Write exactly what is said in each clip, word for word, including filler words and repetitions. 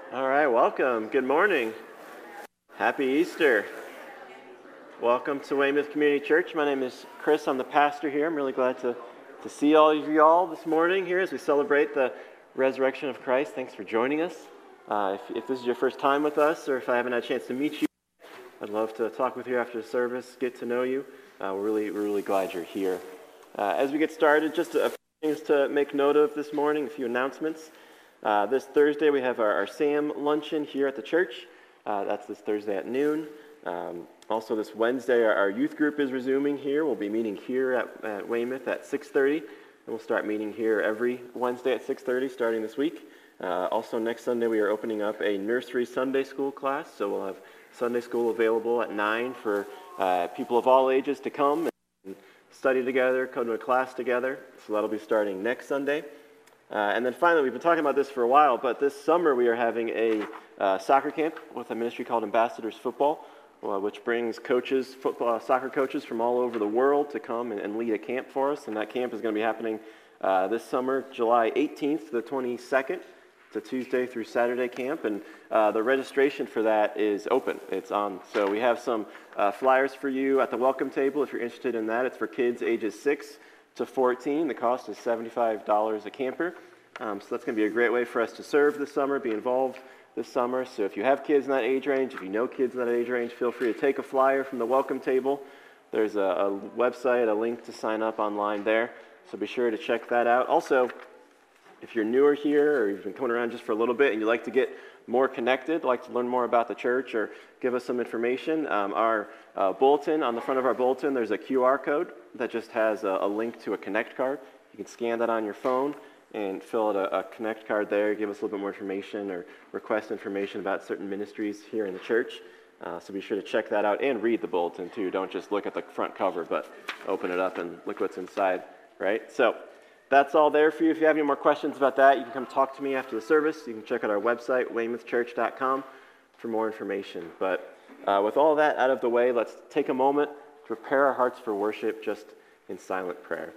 All right, welcome. Good morning. Happy Easter. Welcome to Weymouth Community Church. My name is Chris. I'm the pastor here. I'm really glad to, to see all of you all this morning here as we celebrate the resurrection of Christ. Thanks for joining us. Uh, if, if this is your first time with us, or if I haven't had a chance to meet you, I'd love to talk with you after the service, get to know you. Uh, we're really, we're really glad you're here. Uh, as we get started, just a few things to make note of this morning, a few announcements. Uh, this Thursday, we have our, our SAM luncheon here at the church. Uh, that's this Thursday at noon. Um, also, this Wednesday, our, our youth group is resuming here. We'll be meeting here at, at Weymouth at six thirty, and we'll start meeting here every Wednesday at six thirty starting this week. Uh, also, next Sunday, we are opening up a nursery Sunday school class, so we'll have Sunday school available at nine for uh, people of all ages to come and study together, come to a class together. So that'll be starting next Sunday. Uh, and then finally, we've been talking about this for a while, but this summer we are having a uh, soccer camp with a ministry called Ambassadors Football, uh, which brings coaches, football, uh, soccer coaches from all over the world to come and, and lead a camp for us. And that camp is going to be happening uh, this summer, July eighteenth to the twenty-second. It's a Tuesday through Saturday camp, and uh, the registration for that is open. It's on. So we have some uh, flyers for you at the welcome table if you're interested in that. It's for kids ages six to fourteen. The cost is seventy-five dollars a camper. Um, so that's going to be a great way for us to serve this summer, be involved this summer. So if you have kids in that age range, if you know kids in that age range, feel free to take a flyer from the welcome table. There's a, a website, a link to sign up online there. So be sure to check that out. Also, if you're newer here or you've been coming around just for a little bit and you'd like to get more connected, like to learn more about the church or give us some information, um, our uh, bulletin, on the front of our bulletin, there's a Q R code that just has a, a link to a Connect card. You can scan that on your phone and fill out a, a Connect card there, give us a little bit more information or request information about certain ministries here in the church. Uh, so be sure to check that out and read the bulletin too. Don't just look at the front cover, but open it up and look what's inside, right? So that's all there for you. If you have any more questions about that, you can come talk to me after the service. You can check out our website, weymouth church dot com, for more information. But uh, with all that out of the way, let's take a moment to prepare our hearts for worship just in silent prayer.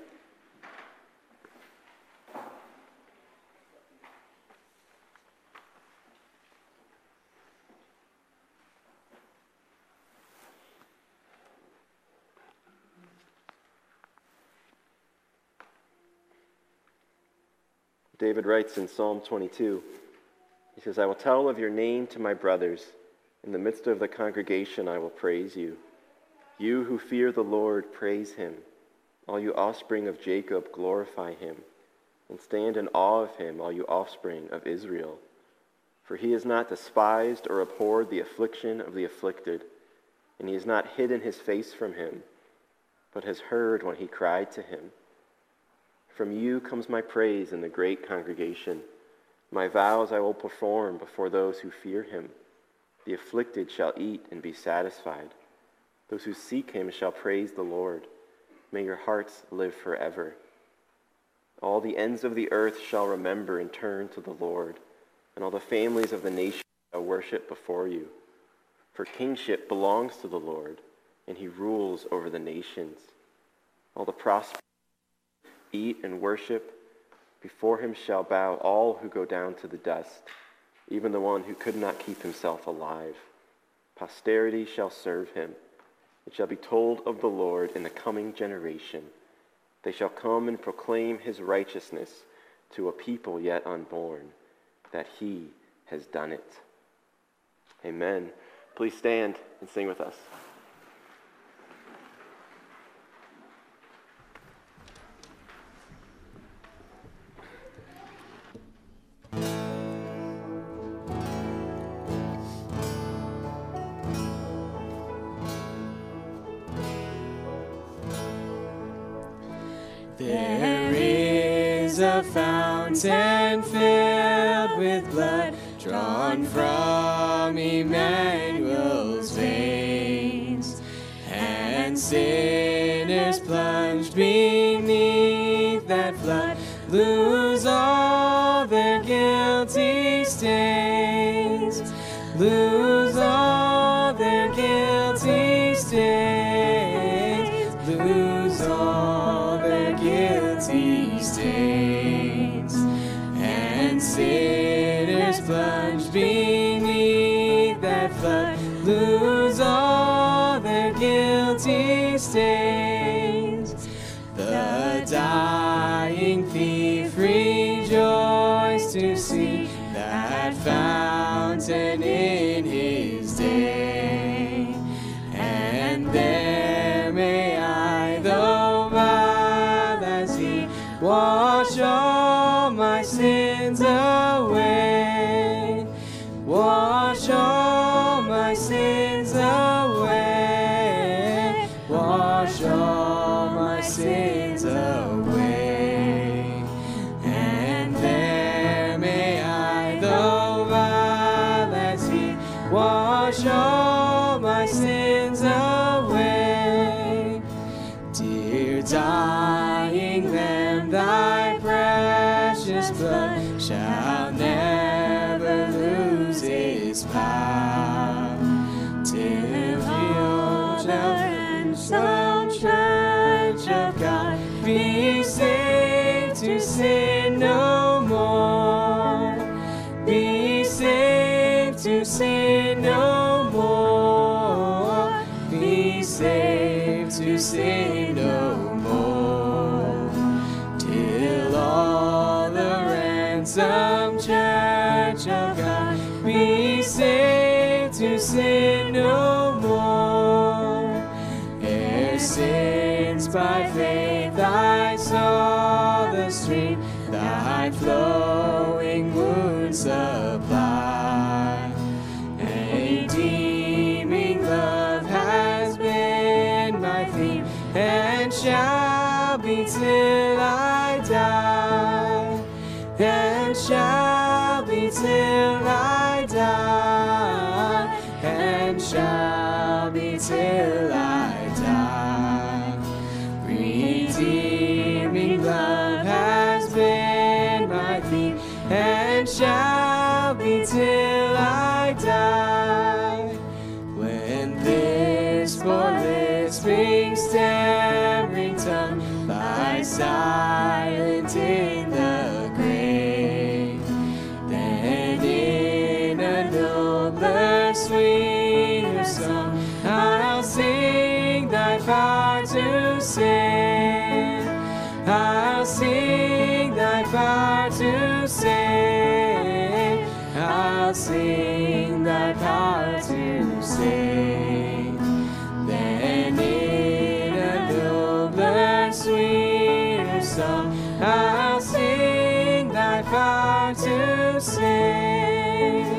David writes in Psalm twenty-two, he says, I will tell of your name to my brothers. In the midst of the congregation I will praise you. You who fear the Lord, praise him. All you offspring of Jacob, glorify him. And stand in awe of him, all you offspring of Israel. For he has not despised or abhorred the affliction of the afflicted, and he has not hidden his face from him, but has heard when he cried to him. From you comes my praise in the great congregation. My vows I will perform before those who fear him. The afflicted shall eat and be satisfied. Those who seek him shall praise the Lord. May your hearts live forever. All the ends of the earth shall remember and turn to the Lord, and all the families of the nations shall worship before you. For kingship belongs to the Lord, and he rules over the nations. All the prosperous eat and worship. Before him shall bow all who go down to the dust, even the one who could not keep himself alive. Posterity shall serve him. It shall be told of the Lord in the coming generation. They shall come and proclaim his righteousness to a people yet unborn, that he has done it. Amen. Please stand and sing with us. There is a fountain filled with blood drawn from Emmanuel's veins, and sinners plunged beneath that flood lose all their guilty stains, lose all their guilty stains, lose all their guilty stains, and sinners plunged beneath beneath that flood lose all their guilty stains. The dying thief rejoiced to see that fountain in his day. And there may I, though vile as he, wash all my sins away. Wash all my sins away. Wash all my sins away. And there may I, though vile as he, wash all my sins away. Dear dying Lamb, thy precious blood shall never lose its power, till the ransomed church of God be saved to sin no more. Be saved to sin no more. Be saved to sin no more. Till all the ransomed church of God be saved to sin no more. Ere since by faith I saw the stream thy flowing wounds supply. A redeeming love has been my theme, and shall be till I die, and shall be till I die, and shall be till I die. Redeeming love has been my theme, and shall be till I die. When this poor lisping, stammering tongue lies silent in the grave, then in a nobler, sweeter song I'll sing thy power to save. I'll sing thy power to save. I'll sing thy power to save. Then in a nobler, sweeter song I'll sing thy power to save.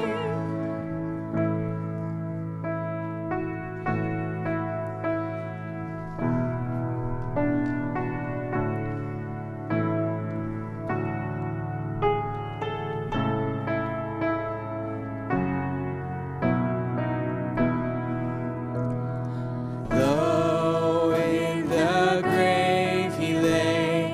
Though in the grave he lay,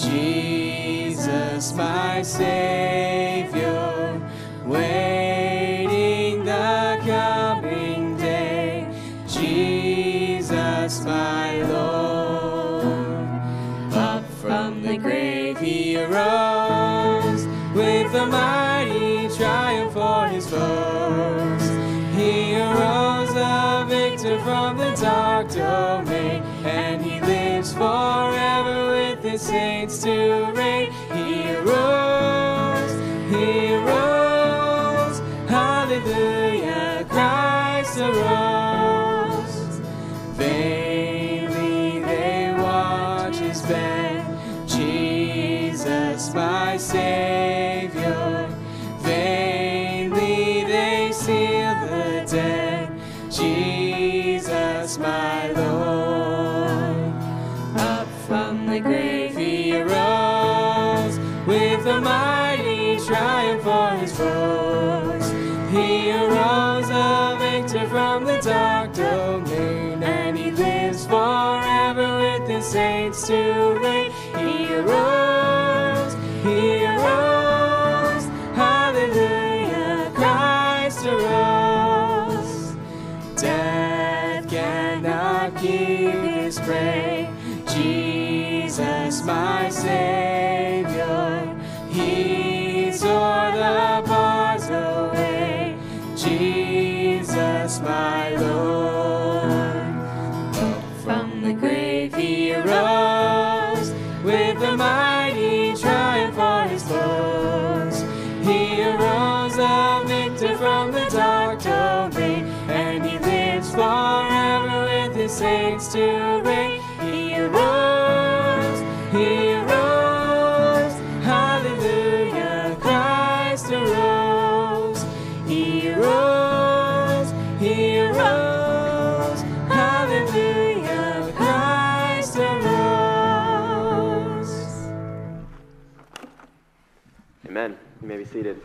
Jesus my Savior, waiting the coming day, Jesus my Lord. Up from the grave he arose, with a mighty triumph for his foes. He arose a victor from the dark domain, and he lives forever with his saints to reign. He arose, he arose, hallelujah, Christ arose. Vainly they watch his bed, Jesus my Savior. Vainly they seal the dead, Jesus my Lord. Up from the grave he arose, with a mighty triumph for his foes. He arose a victor from the dark domain, and he lives forever with his saints to reign. He arose, he arose, hallelujah, Christ arose. Death cannot keep his prey, Jesus my Savior. He tore the bars away, us, my Lord. From the grave he arose, with the mighty triumph for his foes. He arose a victor from the dark domain, and he lives forever with his saints to reign. He arose, he arose, hallelujah, Christ arose. He arose, he arose, hallelujah, Christ arose. Amen. You may be seated.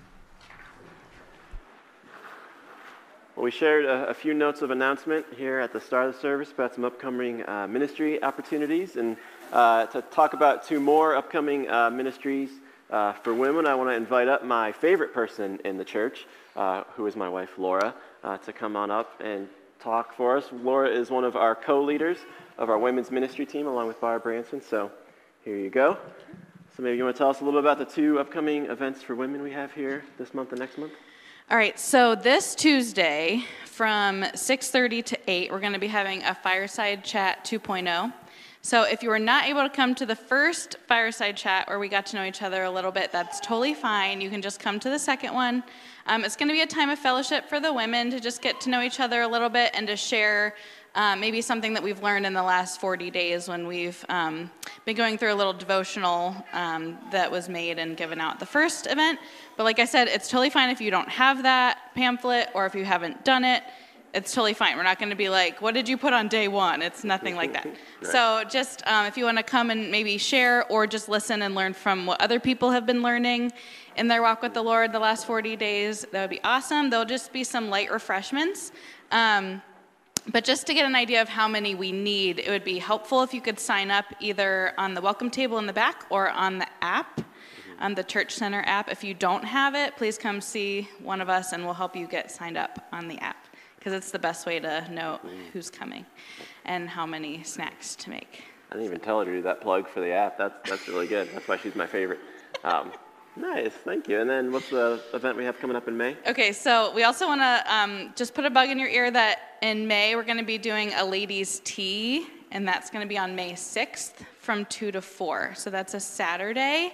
Well, we shared a, a few notes of announcement here at the start of the service about some upcoming uh, ministry opportunities. And uh, to talk about two more upcoming uh, ministries uh, for women, I want to invite up my favorite person in the church, uh, who is my wife, Laura, uh, to come on up and talk for us. Laura is one of our co-leaders of our women's ministry team, along with Barb Branson. So here you go. So maybe you want to tell us a little bit about the two upcoming events for women we have here this month and next month? All right, so this Tuesday from six thirty to eight, we're going to be having a Fireside Chat two point oh. So if you were not able to come to the first Fireside Chat where we got to know each other a little bit, that's totally fine. You can just come to the second one. Um, it's going to be a time of fellowship for the women to just get to know each other a little bit and to share uh, maybe something that we've learned in the last forty days when we've um, been going through a little devotional um, that was made and given out at the first event. But like I said, it's totally fine if you don't have that pamphlet or if you haven't done it. It's totally fine. We're not going to be like, what did you put on day one? It's nothing like that. Right. So just um, if you want to come and maybe share or just listen and learn from what other people have been learning in their walk with the Lord the last forty days, that would be awesome. There'll just be some light refreshments. Um, but just to get an idea of how many we need, it would be helpful if you could sign up either on the welcome table in the back or on the app, on the Church Center app. If you don't have it, please come see one of us and we'll help you get signed up on the app, because it's the best way to know who's coming and how many snacks to make. I didn't even tell her to do that plug for the app. That's that's really good. That's why she's my favorite. Um, nice, thank you. And then what's the event we have coming up in May? Okay, so we also want to um, just put a bug in your ear that in May we're going to be doing a ladies' tea, and that's going to be on May sixth from two to four. So that's a Saturday.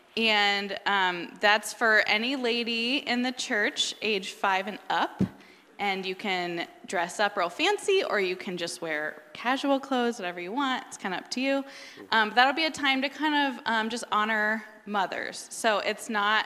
And um, that's for any lady in the church, age five and up. And you can dress up real fancy, or you can just wear casual clothes, whatever you want. It's kind of up to you. Um, but that'll be a time to kind of um, just honor mothers. So it's not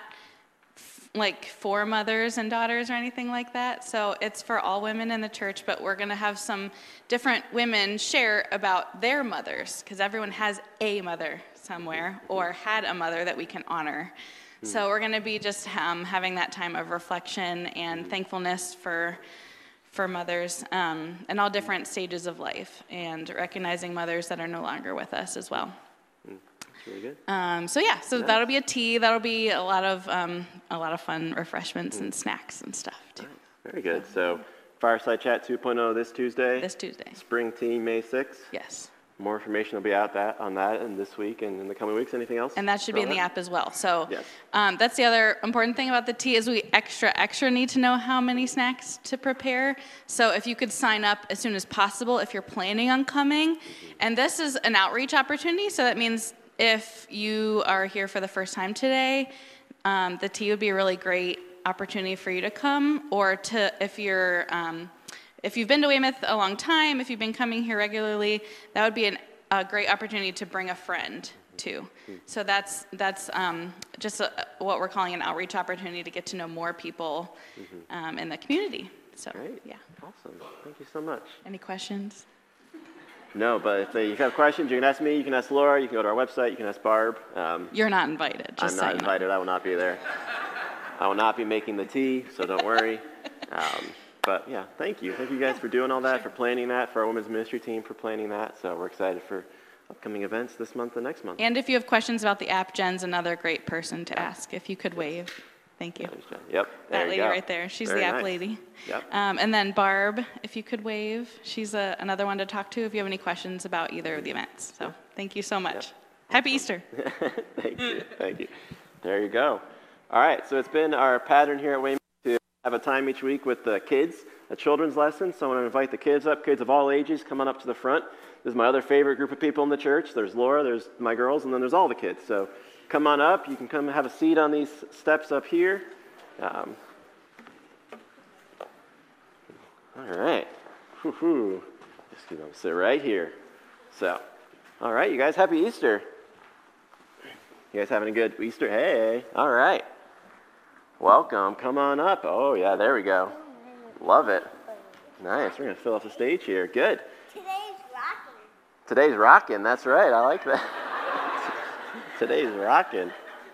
f- like for mothers and daughters or anything like that. So it's for all women in the church, but we're going to have some different women share about their mothers, because everyone has a mother somewhere or had a mother that we can honor. So we're going to be just um, having that time of reflection and thankfulness for for mothers um, in all different stages of life, and recognizing mothers that are no longer with us as well. Mm, that's really good. Um, so yeah, so nice. That'll be a tea. That'll be a lot of um, a lot of fun refreshments mm. and snacks and stuff too. Nice. Very good. So Fireside Chat two point oh this Tuesday. This Tuesday. Spring Tea May sixth. Yes. More information will be out that on that and this week and in the coming weeks. Anything else? And that should be in the app as well. So yes. um, that's the other important thing about the tea is we extra, extra need to know how many snacks to prepare. So if you could sign up as soon as possible if you're planning on coming. Mm-hmm. And this is an outreach opportunity. So that means if you are here for the first time today, um, the tea would be a really great opportunity for you to come, or to if you're... Um, If you've been to Weymouth a long time, if you've been coming here regularly, that would be an, a great opportunity to bring a friend too. So that's that's um, just a, what we're calling an outreach opportunity to get to know more people um, in the community. So, great. Yeah. Awesome. Thank you so much. Any questions? No, but if you have questions, you can ask me, you can ask Laura, you can go to our website, you can ask Barb. Um, You're not invited. Just I'm not invited. Up. I will not be there. I will not be making the tea, so don't worry. Um, But yeah, thank you. Thank you guys for doing all that, for planning that, for our women's ministry team for planning that. So we're excited for upcoming events this month and next month. And if you have questions about the app, Jen's another great person to ask. If you could wave. Thank you. Thanks, Jen. Yep. There that lady go. right there. She's Very the app nice. lady. Yep. Um, and then Barb, if you could wave. She's a, another one to talk to if you have any questions about either of the events. So thank you so much. Yep. Happy Easter. Thank you. Thank you. There you go. All right. So it's been our pattern here at Weymouth to have a time each week with the kids, a children's lesson. So I want to invite the kids up, kids of all ages, come on up to the front. This is my other favorite group of people in the church. There's Laura, there's my girls, and then there's all the kids. So come on up. You can come have a seat on these steps up here. Um, all right. Woo-hoo. Just gonna sit right here. So, all right, you guys, happy Easter. You guys having a good Easter? Hey, all right. Welcome. Come on up. Oh, yeah, there we go. Love it. Nice. We're going to fill up the stage here. Good. Today's rocking. Today's rocking. That's right. I like that. Today's rocking.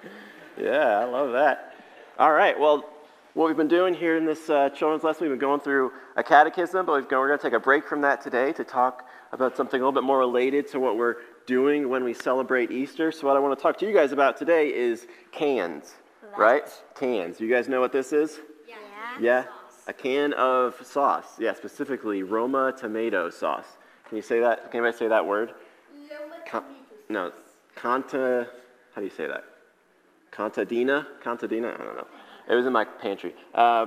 Yeah, I love that. All right. Well, what we've been doing here in this uh, children's lesson, we've been going through a catechism, but we've gone, we're going to take a break from that today to talk about something a little bit more related to what we're doing when we celebrate Easter. So what I want to talk to you guys about today is cans, what? Right? Cans. You guys know what this is? Yeah. Yeah? A can of sauce. Yeah, specifically Roma tomato sauce. Can you say that? Can anybody say that word? Con- no. Conta, how do you say that? Contadina? Contadina? I don't know. It was in my pantry. Uh,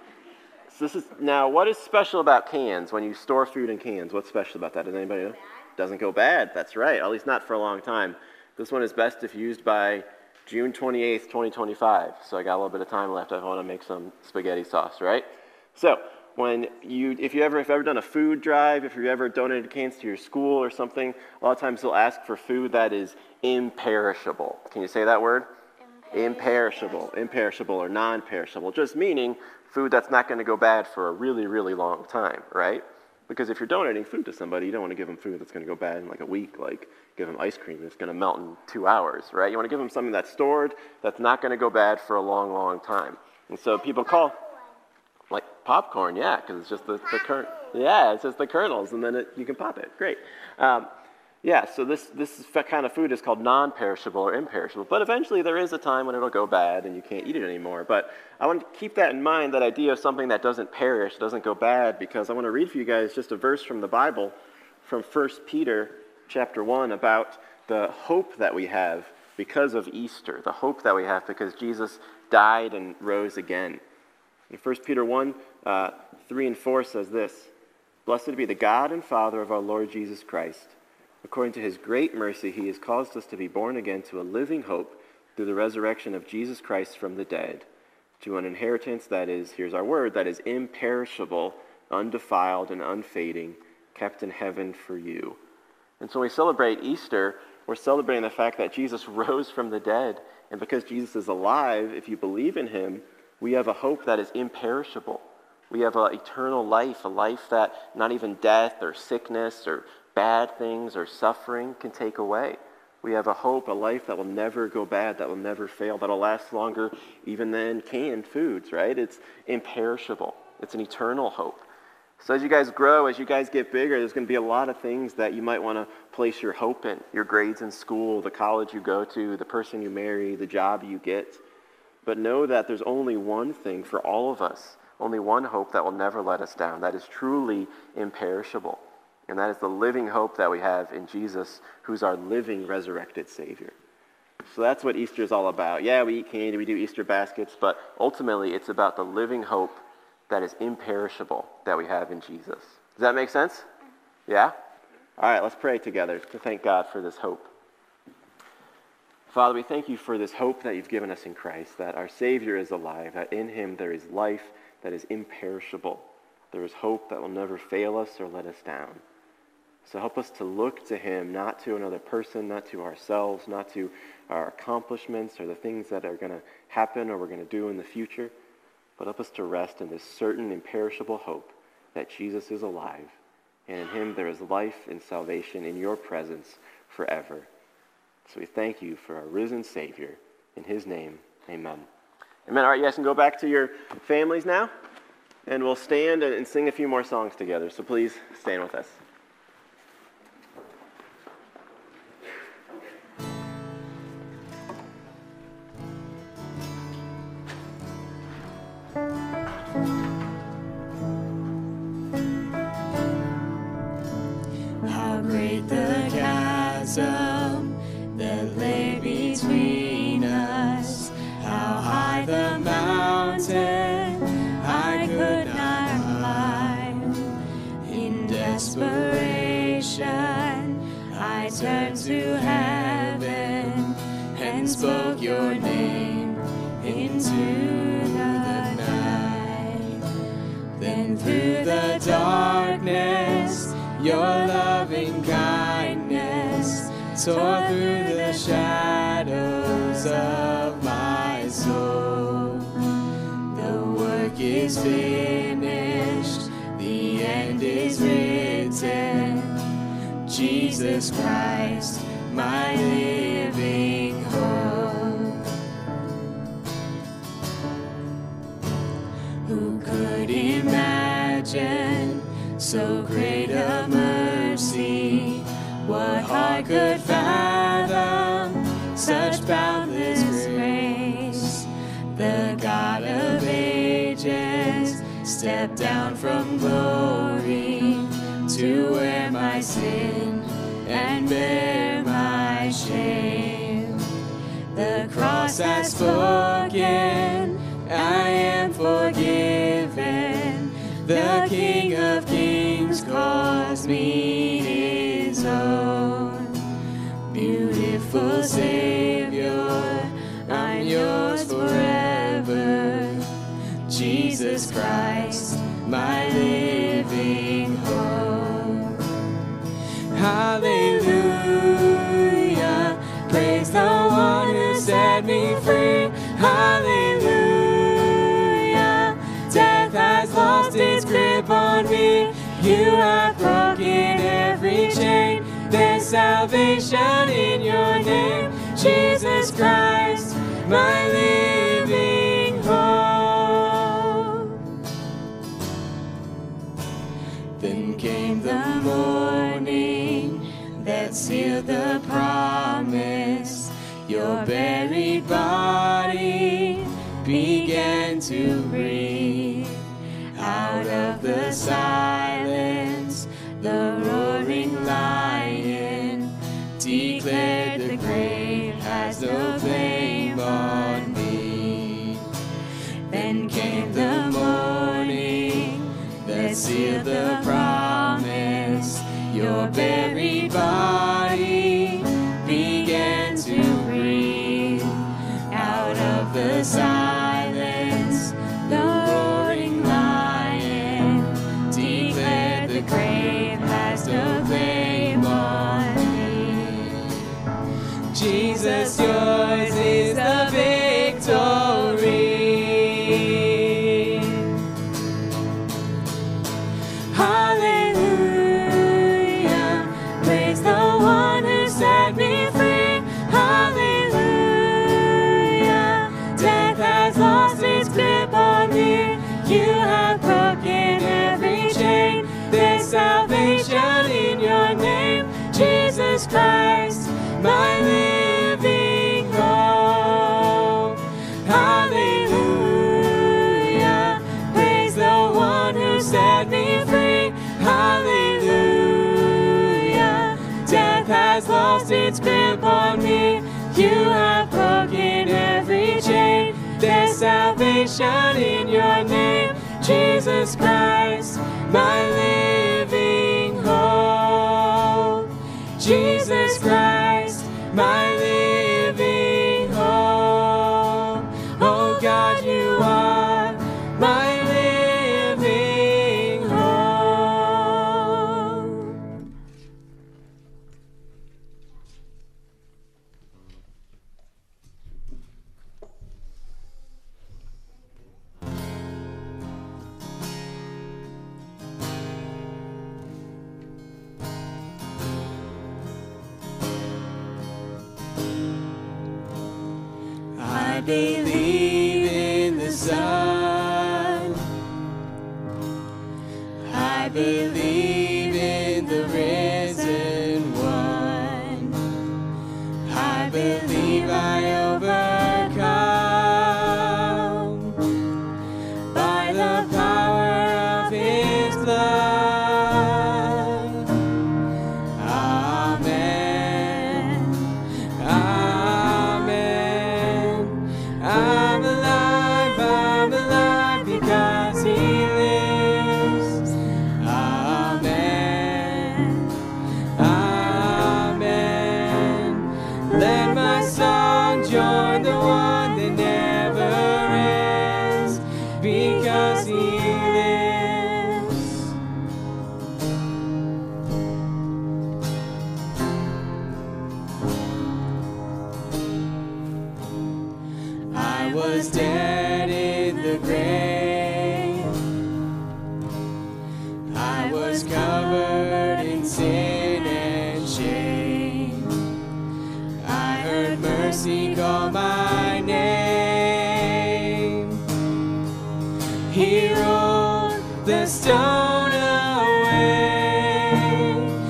so this is, now, what is special about cans when you store food in cans? What's special about that? Does anybody know? Doesn't go bad. That's right. At least not for a long time. This one is best if used by June twenty-eighth, twenty twenty-five. So I got a little bit of time left. I want to make some spaghetti sauce, right? So when you, if you ever, if you've ever done a food drive, if you've ever donated cans to your school or something, a lot of times they'll ask for food that is imperishable. Can you say that word? Imperishable, imperishable or non-perishable, just meaning food that's not going to go bad for a really, really long time, right? Because if you're donating food to somebody, you don't want to give them food that's going to go bad in like a week, like give them ice cream that's going to melt in two hours, right? You want to give them something that's stored, that's not going to go bad for a long, long time. And so people call, like popcorn, yeah, because it's just the, the kernel. Yeah, it's just the kernels, and then it, you can pop it. Great. Um, Yeah, so this, this kind of food is called non-perishable or imperishable. But eventually there is a time when it'll go bad and you can't eat it anymore. But I want to keep that in mind, that idea of something that doesn't perish, doesn't go bad, because I want to read for you guys just a verse from the Bible, from First Peter chapter one, about the hope that we have because of Easter, the hope that we have because Jesus died and rose again. In First Peter one, uh, three and four says this: "Blessed be the God and Father of our Lord Jesus Christ. According to his great mercy, he has caused us to be born again to a living hope through the resurrection of Jesus Christ from the dead, to an inheritance that is," here's our word, "that is imperishable, undefiled, and unfading, kept in heaven for you." And so when we celebrate Easter, we're celebrating the fact that Jesus rose from the dead. And because Jesus is alive, if you believe in him, we have a hope that is imperishable. We have an eternal life, a life that not even death or sickness or bad things or suffering can take away. We have a hope, a life that will never go bad, that will never fail, that will last longer even than canned foods, right? It's imperishable. It's an eternal hope. So as you guys grow, as you guys get bigger, there's going to be a lot of things that you might want to place your hope in. Your grades in school, the college you go to, the person you marry, the job you get. But know that there's only one thing for all of us, only one hope that will never let us down, that is truly imperishable. And that is the living hope that we have in Jesus, who's our living resurrected Savior. So that's what Easter is all about. Yeah, we eat candy, we do Easter baskets, but ultimately it's about the living hope that is imperishable that we have in Jesus. Does that make sense? Yeah? All right, let's pray together to thank God for this hope. Father, we thank you for this hope that you've given us in Christ, that our Savior is alive, that in him there is life that is imperishable. There is hope that will never fail us or let us down. So help us to look to him, not to another person, not to ourselves, not to our accomplishments or the things that are going to happen or we're going to do in the future, but help us to rest in this certain imperishable hope that Jesus is alive, and in him there is life and salvation in your presence forever. So we thank you for our risen Savior. In his name, amen. Amen. All right, you guys can go back to your families now, and we'll stand and sing a few more songs together. So please stand with us. How great the chasm that lay between us, how high the mountain I turned to heaven and spoke your name into the night. Then through the darkness, your loving kindness tore through the shadows of my soul. The work is finished, the end is written. Jesus Christ, my living hope. Who could imagine so great a mercy? What heart could fathom such boundless grace? The God of ages stepped down from glory to wear my sin and bear my shame. The cross has spoken, I am forgiven. The King of Kings calls me his own. Beautiful Savior, I'm yours forever. Jesus Christ, my living hope. Hallelujah, praise the one who set me free. Hallelujah, death has lost its grip on me. You have broken every chain. There's salvation in your name. Jesus Christ, my living hope. Then came the morning that sealed the promise. Your buried body began to breathe. Out of the silence, the roaring lion declared the grave has no claim on me. Then came the morning that sealed the promise. Your buried body began to breathe. Out of the silence, the roaring lion declared the grave has no claim on me. Jesus, yours is the victory. Hallelujah, praise the one who set me free. Hallelujah, death has lost its grip on me. You have broken every chain. There's salvation in your name. Jesus Christ, my living hope. Hallelujah, praise the one who set me free. Hallelujah, death has lost its grip on me. You have broken every chain. There's salvation in your name. Jesus Christ, my living hope. Jesus Christ, my living hope. Oh God, you are my living hope. I believe in the Son. I believe in the risen one. I believe I overcome by the power of his blood. Amen. Amen. I'm alive, I'm alive because he lives. Amen. because he lives. I was dead in the grave. I was covered in sin and shame. I heard mercy call my name. He rolled the stone away.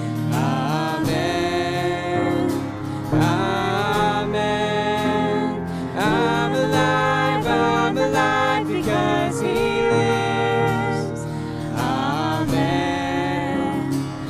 Amen. Amen. I'm alive, I'm alive because he lives. Amen.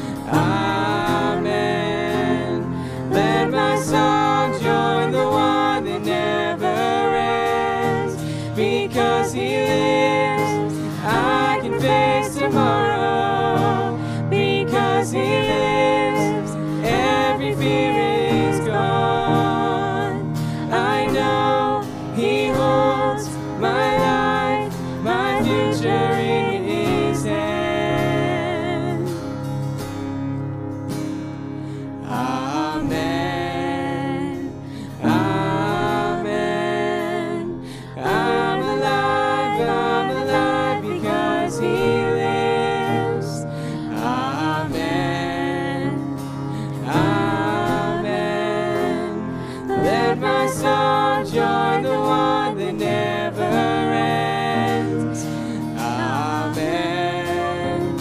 Amen. Let my song join the one that never ends. Because he lives, I can face tomorrow. Because he lives, every fear is gone. I know he holds my life, my future in his hand. Amen. Amen. I'm alive, I'm alive because he lives. Amen. Amen. Let my song join the one that never ends. Amen.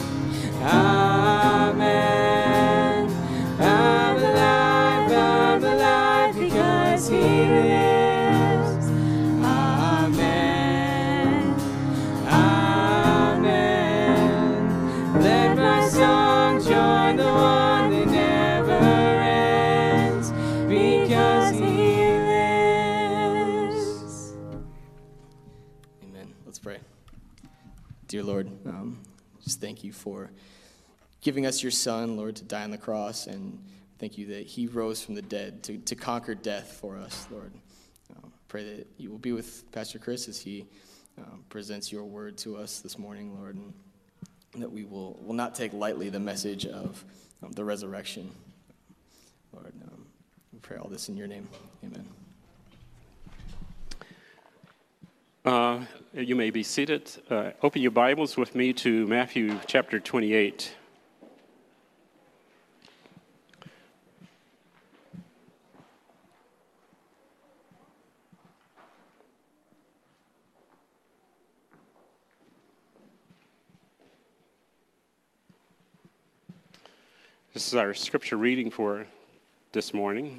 Amen. I'm alive, I'm alive because he lives. Amen. Amen. Let my song join the one that never ends because he lives. Amen. Let's pray. Dear Lord, um, just thank you for giving us your Son, Lord, to die on the cross, and thank you that he rose from the dead to, to conquer death for us, Lord. Um, pray that you will be with Pastor Chris as he um, presents your word to us this morning, Lord, and that we will, will not take lightly the message of um, the resurrection. Lord, um, we pray all this in your name. Amen. Uh, you may be seated. Uh, open your Bibles with me to Matthew chapter twenty-eight. This is our scripture reading for this morning.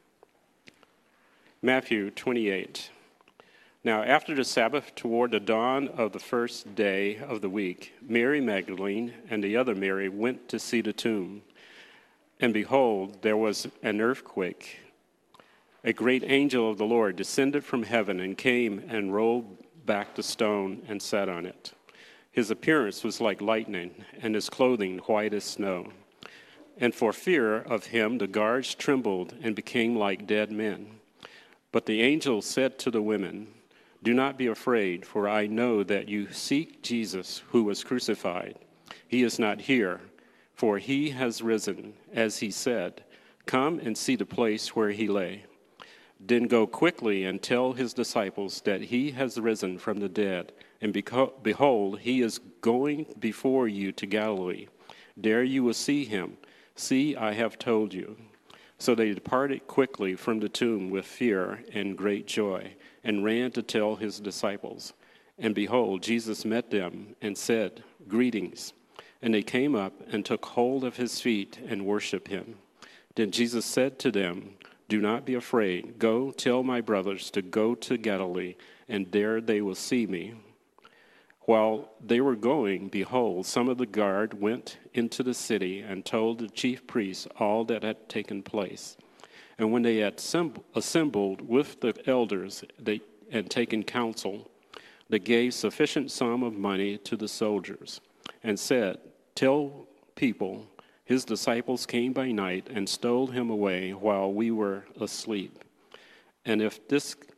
Matthew twenty-eight. Now, after the Sabbath, toward the dawn of the first day of the week, Mary Magdalene and the other Mary went to see the tomb. And behold, there was an earthquake. A great angel of the Lord descended from heaven and came and rolled back the stone and sat on it. His appearance was like lightning, and his clothing white as snow. And for fear of him, the guards trembled and became like dead men. But the angel said to the women, "Do not be afraid, for I know that you seek Jesus who was crucified. He is not here, for he has risen, as he said. Come and see the place where he lay. Then go quickly and tell his disciples that he has risen from the dead, and beco- behold, he is going before you to Galilee. There you will see him. See, I have told you." So they departed quickly from the tomb with fear and great joy, and ran to tell his disciples. And behold, Jesus met them and said, "Greetings." And they came up and took hold of his feet and worshipped him. Then Jesus said to them, "Do not be afraid. Go tell my brothers to go to Galilee, and there they will see me." While they were going, behold, some of the guard went into the city and told the chief priests all that had taken place. And when they had assembled with the elders they, and taken counsel, they gave sufficient sum of money to the soldiers, and said, "Tell people, his disciples came by night and stole him away while we were asleep. And if this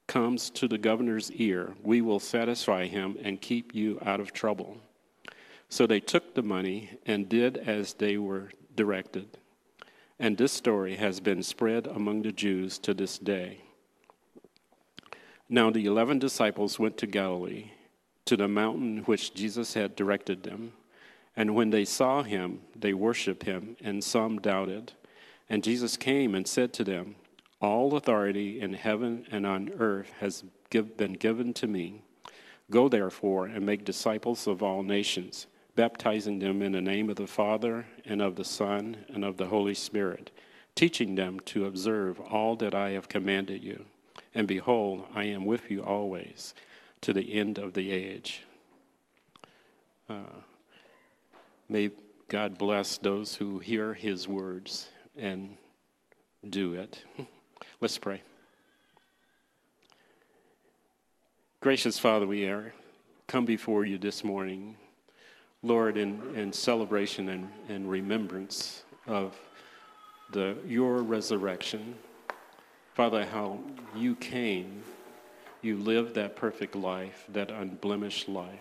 comes to the governor's ear, we will satisfy him and keep you out of trouble." So they took the money and did as they were directed. And this story has been spread among the Jews to this day. Now the eleven disciples went to Galilee, to the mountain which Jesus had directed them. And when they saw him, they worshipped him, and some doubted. And Jesus came and said to them, "All authority in heaven and on earth has give, been given to me. Go therefore and make disciples of all nations, baptizing them in the name of the Father and of the Son and of the Holy Spirit, teaching them to observe all that I have commanded you. And behold, I am with you always, to the end of the age." Uh, may God bless those who hear his words and do it. Let's pray. Gracious Father, we are come before you this morning, Lord, in, in celebration and, and remembrance of the your resurrection. Father, how you came, you lived that perfect life, that unblemished life,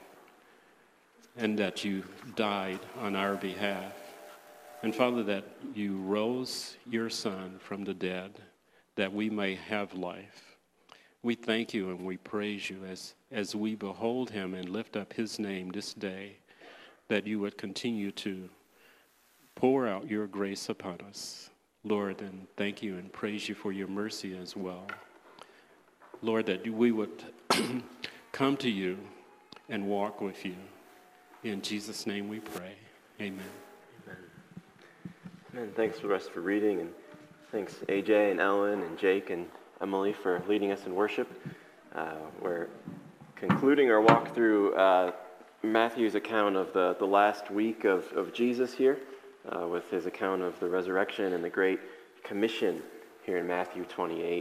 and that you died on our behalf. And Father, that you rose your Son from the dead, that we may have life. We thank you and we praise you as, as we behold him and lift up his name this day, that you would continue to pour out your grace upon us. Lord, and thank you and praise you for your mercy as well. Lord, that we would come to you and walk with you. In Jesus' name we pray. Amen. Amen. Amen. Thanks for us for reading, and thanks A J and Ellen and Jake and Emily for leading us in worship. Uh, we're concluding our walk through uh, Matthew's account of the, the last week of, of Jesus here, uh, with his account of the resurrection and the Great Commission here in Matthew twenty-eight.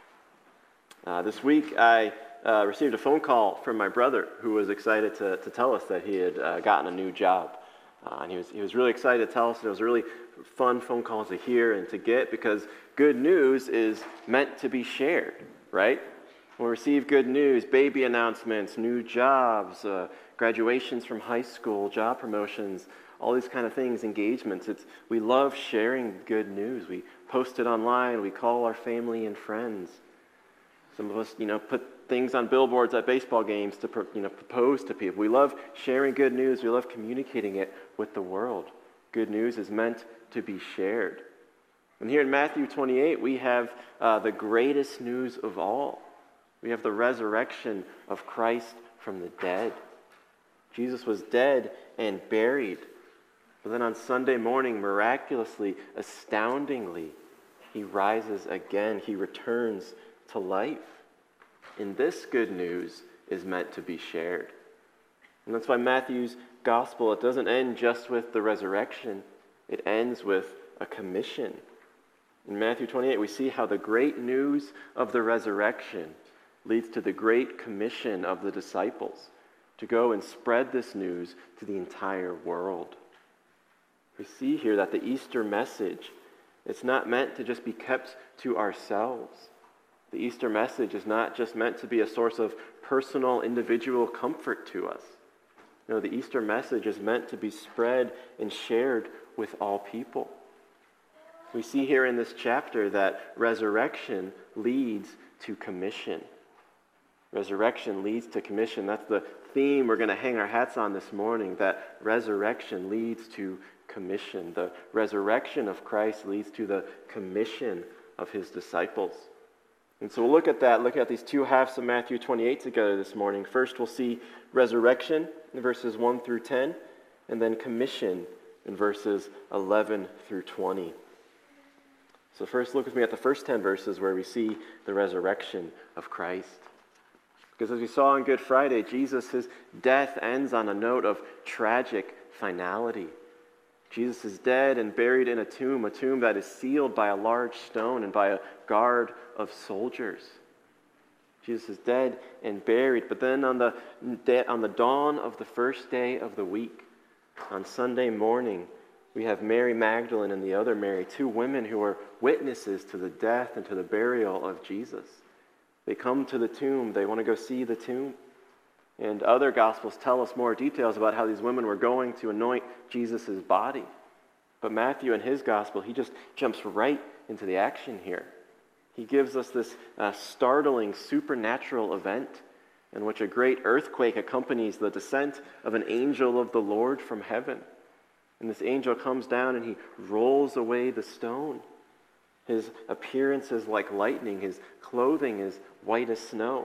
Uh, this week I uh, received a phone call from my brother who was excited to, to tell us that he had uh, gotten a new job. Uh, and he was, he was really excited to tell us, and it was a really fun phone call to hear and to get, because good news is meant to be shared, right? We'll receive good news, baby announcements, new jobs, uh, graduations from high school, job promotions, all these kind of things, engagements. It's, we love sharing good news. We post it online. We call our family and friends. Some of us, you know, put things on billboards at baseball games to, you know, propose to people. We love sharing good news. We love communicating it with the world. Good news is meant to be shared. And here in Matthew twenty-eight, we have uh, the greatest news of all. We have the resurrection of Christ from the dead. Jesus was dead and buried. But then on Sunday morning, miraculously, astoundingly, he rises again. He returns to life. And this good news is meant to be shared. And that's why Matthew's gospel, it doesn't end just with the resurrection. It ends with a commission. In Matthew twenty-eight, we see how the great news of the resurrection leads to the great commission of the disciples to go and spread this news to the entire world. We see here that the Easter message, it's not meant to just be kept to ourselves. The Easter message is not just meant to be a source of personal, individual comfort to us. No, the Easter message is meant to be spread and shared with all people. We see here in this chapter that resurrection leads to commission. Resurrection leads to commission. That's the theme we're going to hang our hats on this morning, that resurrection leads to commission. The resurrection of Christ leads to the commission of his disciples. And so we'll look at that, look at these two halves of Matthew twenty-eight together this morning. First, we'll see resurrection in verses one through ten, and then commission in verses eleven through twenty. So first, look with me at the first ten verses where we see the resurrection of Christ. Because as we saw on Good Friday, Jesus, his death ends on a note of tragic finality. Jesus is dead and buried in a tomb, a tomb that is sealed by a large stone and by a guard of soldiers. Jesus is dead and buried, but then on the, on the dawn of the first day of the week, on Sunday morning, we have Mary Magdalene and the other Mary, two women who are witnesses to the death and to the burial of Jesus. They come to the tomb. They want to go see the tomb. And other Gospels tell us more details about how these women were going to anoint Jesus' body. But Matthew in his Gospel, he just jumps right into the action here. He gives us this uh, startling supernatural event in which a great earthquake accompanies the descent of an angel of the Lord from heaven. And this angel comes down and he rolls away the stone. His appearance is like lightning. His clothing is white as snow.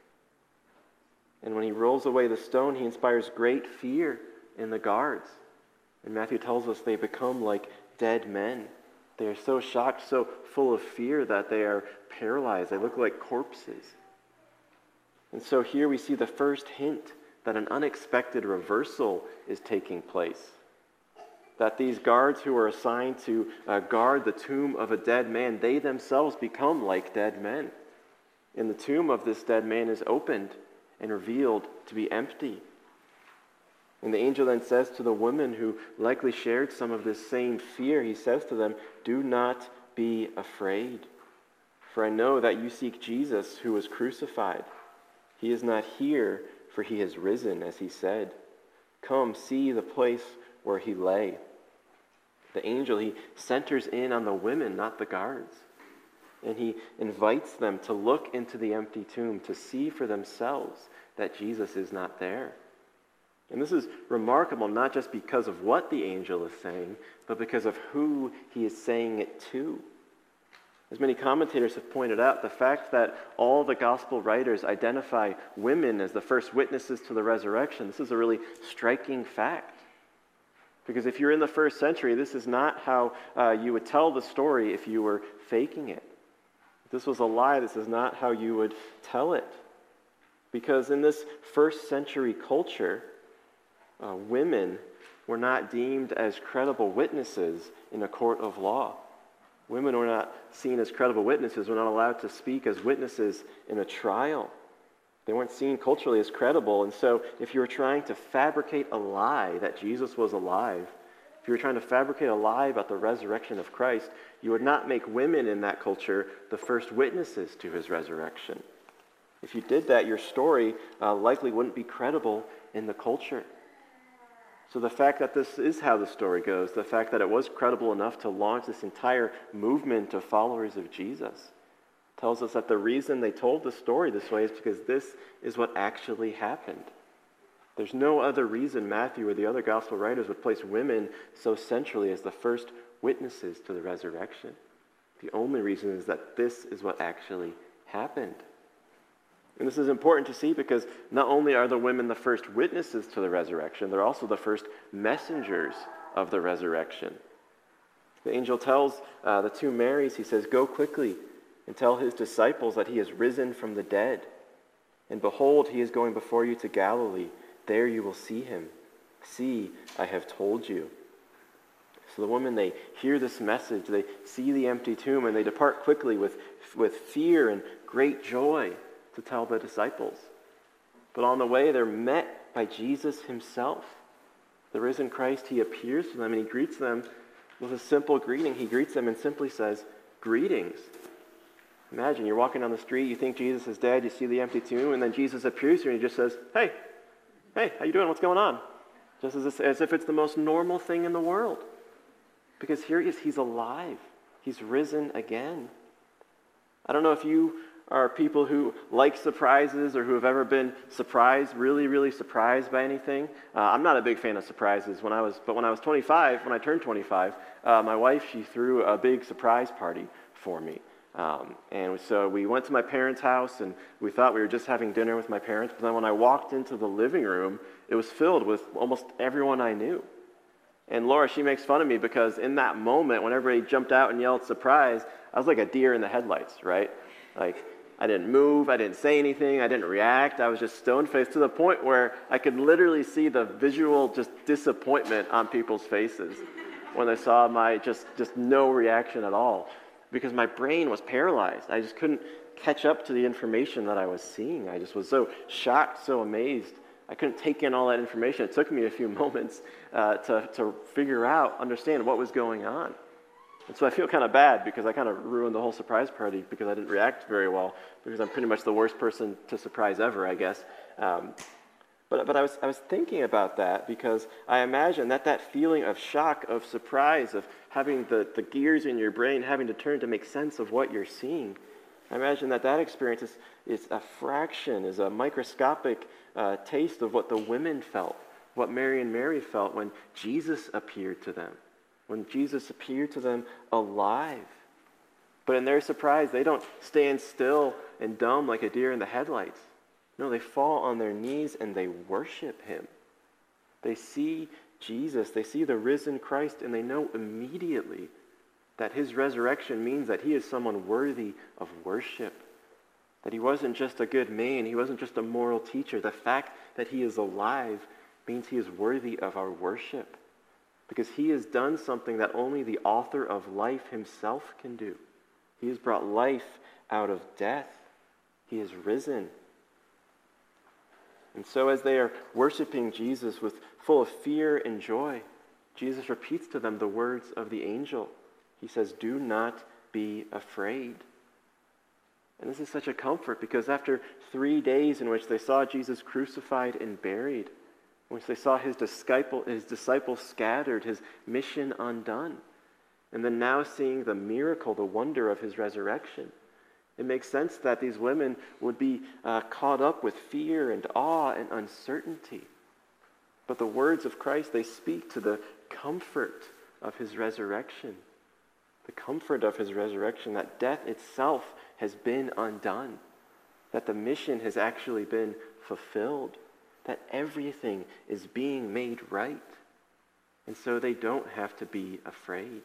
And when he rolls away the stone, he inspires great fear in the guards. And Matthew tells us they become like dead men. They are so shocked, so full of fear that they are paralyzed. They look like corpses. And so here we see the first hint that an unexpected reversal is taking place. That these guards who are assigned to uh, guard the tomb of a dead man, they themselves become like dead men. And the tomb of this dead man is opened and revealed to be empty. And the angel then says to the women who likely shared some of this same fear, he says to them, "Do not be afraid, for I know that you seek Jesus who was crucified. He is not here, for he has risen, as he said. Come, see the place where he lay." The angel, he centers in on the women, not the guards. And he invites them to look into the empty tomb, to see for themselves that Jesus is not there. And this is remarkable, not just because of what the angel is saying, but because of who he is saying it to. As many commentators have pointed out, the fact that all the gospel writers identify women as the first witnesses to the resurrection, this is a really striking fact. Because if you're in the first century, this is not how uh, you would tell the story if you were faking it. If this was a lie, this is not how you would tell it. Because in this first century culture, uh, women were not deemed as credible witnesses in a court of law. Women were not seen as credible witnesses, were not allowed to speak as witnesses in a trial. They weren't seen culturally as credible. And so if you were trying to fabricate a lie that Jesus was alive, if you were trying to fabricate a lie about the resurrection of Christ, you would not make women in that culture the first witnesses to his resurrection. If you did that, your story uh, likely wouldn't be credible in the culture. So the fact that this is how the story goes, the fact that it was credible enough to launch this entire movement of followers of Jesus, tells us that the reason they told the story this way is because this is what actually happened. There's no other reason Matthew or the other gospel writers would place women so centrally as the first witnesses to the resurrection. The only reason is that this is what actually happened. And this is important to see because not only are the women the first witnesses to the resurrection, they're also the first messengers of the resurrection. The angel tells uh, the two Marys, he says, "Go quickly and tell his disciples that he has risen from the dead. And behold, he is going before you to Galilee. There you will see him. See, I have told you." So the women, they hear this message, they see the empty tomb, and they depart quickly with, with fear and great joy to tell the disciples. But on the way, they're met by Jesus himself. The risen Christ, he appears to them and he greets them with a simple greeting. He greets them and simply says, "Greetings." Imagine you're walking down the street, you think Jesus is dead, you see the empty tomb, and then Jesus appears to you and he just says, "Hey, hey, how you doing? What's going on?" Just as, as if it's the most normal thing in the world. Because here he is, he's alive. He's risen again. I don't know if you are people who like surprises or who have ever been surprised, really, really surprised by anything. Uh, I'm not a big fan of surprises, when I was, but when I was twenty-five, when I turned twenty-five, uh, my wife, she threw a big surprise party for me. Um, and so we went to my parents' house, and we thought we were just having dinner with my parents. But then when I walked into the living room, it was filled with almost everyone I knew. And Laura, she makes fun of me because in that moment, when everybody jumped out and yelled surprise, I was like a deer in the headlights, right? Like, I didn't move, I didn't say anything, I didn't react. I was just stone-faced to the point where I could literally see the visual just disappointment on people's faces when they saw my just, just no reaction at all. Because my brain was paralyzed. I just couldn't catch up to the information that I was seeing. I just was so shocked, so amazed. I couldn't take in all that information. It took me a few moments uh, to, to figure out, understand what was going on. And so I feel kind of bad because I kind of ruined the whole surprise party because I didn't react very well, because I'm pretty much the worst person to surprise ever, I guess. Um, but but I was I was thinking about that because I imagine that that feeling of shock, of surprise, of having the, the gears in your brain having to turn to make sense of what you're seeing, I imagine that that experience is, is a fraction, is a microscopic uh, taste of what the women felt, what Mary and Mary felt when Jesus appeared to them. When Jesus appeared to them alive. But in their surprise, they don't stand still and dumb like a deer in the headlights. No, they fall on their knees and they worship him. They see Jesus, they see the risen Christ, and they know immediately that his resurrection means that he is someone worthy of worship. That he wasn't just a good man, he wasn't just a moral teacher. The fact that he is alive means he is worthy of our worship. Because he has done something that only the author of life himself can do. He has brought life out of death. He has risen. And so as they are worshiping Jesus with full of fear and joy, Jesus repeats to them the words of the angel. He says, "Do not be afraid." And this is such a comfort because after three days in which they saw Jesus crucified and buried, in which they saw his disciple, his disciples scattered, his mission undone, and then now seeing the miracle, the wonder of his resurrection, it makes sense that these women would be uh, caught up with fear and awe and uncertainty. But the words of Christ, they speak to the comfort of his resurrection, the comfort of his resurrection, that death itself has been undone, that the mission has actually been fulfilled, that everything is being made right. And so they don't have to be afraid.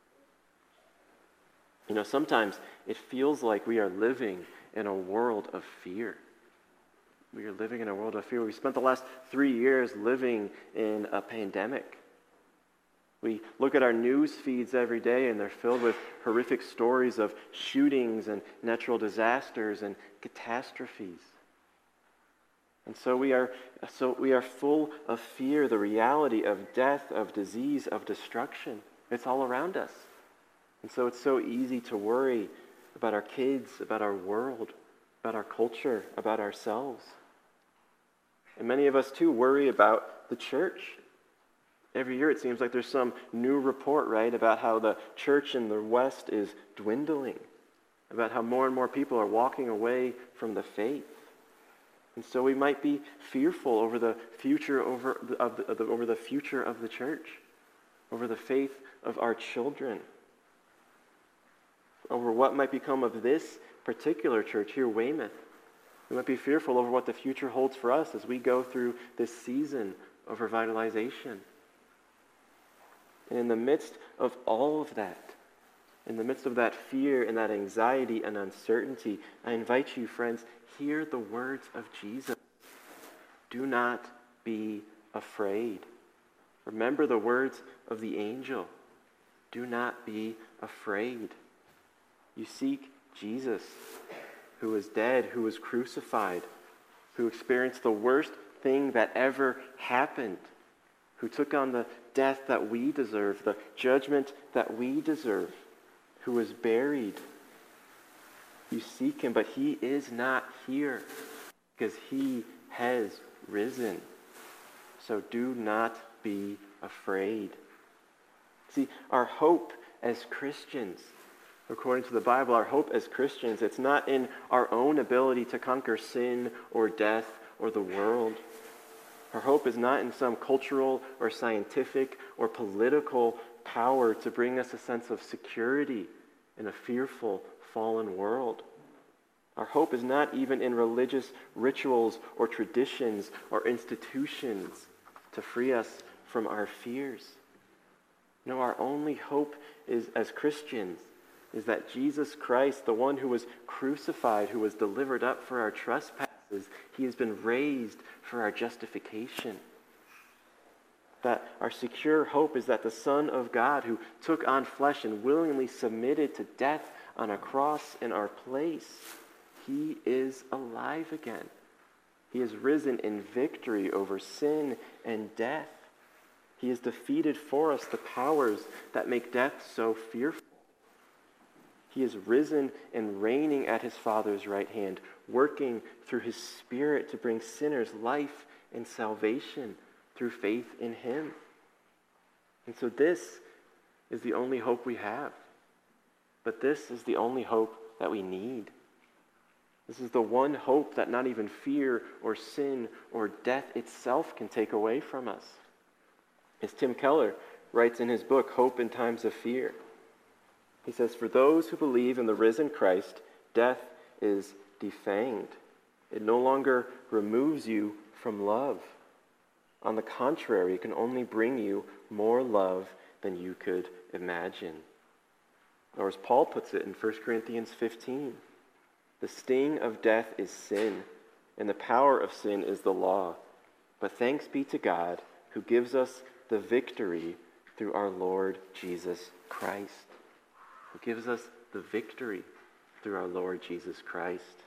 You know, sometimes it feels like we are living in a world of fear. We are living in a world of fear. We spent the last three years living in a pandemic. We look at our news feeds every day and they're filled with horrific stories of shootings and natural disasters and catastrophes. And so we are so we are full of fear, the reality of death, of disease, of destruction. It's all around us. And so it's so easy to worry about our kids, about our world, about our culture, about ourselves. And many of us too worry about the church. Every year it seems like there's some new report, right, about how the church in the West is dwindling, about how more and more people are walking away from the faith. And so we might be fearful over the future over the, of the, of the, over the future of the church, over the faith of our children, over what might become of this particular church here, Weymouth. We might be fearful over what the future holds for us as we go through this season of revitalization. And in the midst of all of that, in the midst of that fear and that anxiety and uncertainty, I invite you, friends, hear the words of Jesus. Do not be afraid. Remember the words of the angel. Do not be afraid. You seek Jesus, who was dead, who was crucified, who experienced the worst thing that ever happened, who took on the death that we deserve, the judgment that we deserve, who was buried. You seek him, but he is not here because he has risen. So do not be afraid. See, our hope as Christians, according to the Bible, our hope as Christians, it's not in our own ability to conquer sin or death or the world. Our hope is not in some cultural or scientific or political power to bring us a sense of security in a fearful, fallen world. Our hope is not even in religious rituals or traditions or institutions to free us from our fears. No, our only hope is as Christians is that Jesus Christ, the one who was crucified, who was delivered up for our trespasses, he has been raised for our justification. That our secure hope is that the Son of God, who took on flesh and willingly submitted to death on a cross in our place, he is alive again. He has risen in victory over sin and death. He has defeated for us the powers that make death so fearful. He is risen and reigning at his Father's right hand, working through his Spirit to bring sinners life and salvation through faith in him. And so this is the only hope we have. But this is the only hope that we need. This is the one hope that not even fear or sin or death itself can take away from us. As Tim Keller writes in his book, Hope in Times of Fear, he says, "For those who believe in the risen Christ, death is defanged. It no longer removes you from love. On the contrary, it can only bring you more love than you could imagine." Or as Paul puts it in First Corinthians fifteen, "The sting of death is sin, and the power of sin is the law. But thanks be to God who gives us the victory through our Lord Jesus Christ." Who gives us the victory through our Lord Jesus Christ.